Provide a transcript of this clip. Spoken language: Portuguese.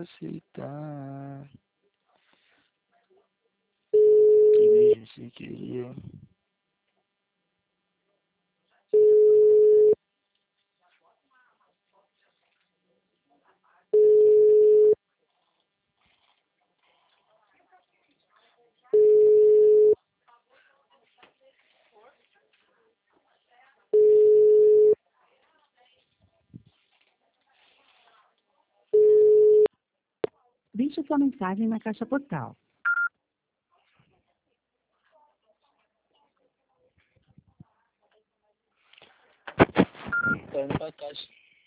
aceitar. Que beijo sem querer. Deixe sua mensagem na caixa postal. Tá indo pra caixa.